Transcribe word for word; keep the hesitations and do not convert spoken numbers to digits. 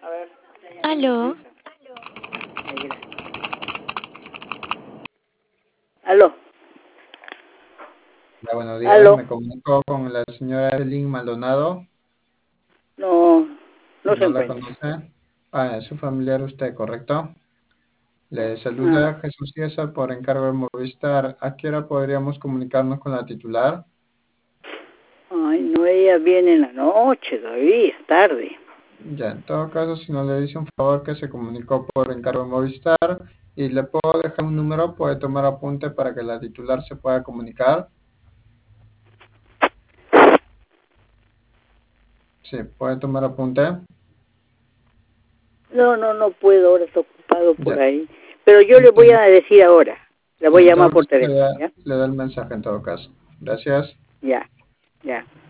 A ver. Aló. Aló. Hola, buenos días. Aló. Me comunico con la señora Evelyn Maldonado. No, no se ¿No la encuentra. conoce? Ah, es su familiar usted, ¿correcto? Le Ah, saluda Jesús César por encargo de Movistar. ¿A qué hora podríamos comunicarnos con la titular? ay, no, ella viene en la noche todavía, tarde. Ya, en todo caso, si no le dice un favor que se comunicó por encargo de Movistar y le puedo dejar un número, puede tomar apunte para que la titular se pueda comunicar. Sí, puede tomar apunte. No, no, no puedo, ahora está ocupado por Ya, ahí. Pero yo le voy entiendo. a decir ahora. La Sí, voy a en llamar todo por caso le teléfono, da, ¿ya? le da el mensaje en todo caso. Gracias. Ya, ya.